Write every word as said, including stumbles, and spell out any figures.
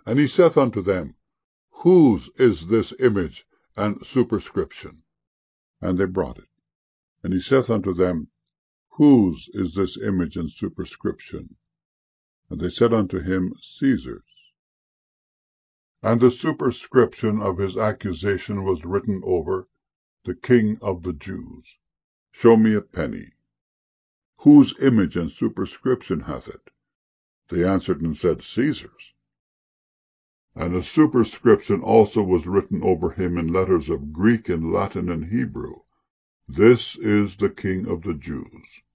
And he saith unto them, Whose is this image and superscription? And they brought it. And he saith unto them, Whose is this image and superscription? And they said unto him, Caesar's. And the superscription of his accusation was written over, The King of the Jews. Show me a penny. Whose image and superscription hath it? They answered and said, Caesar's. And a superscription also was written over him in letters of Greek and Latin and Hebrew, This is the King of the Jews.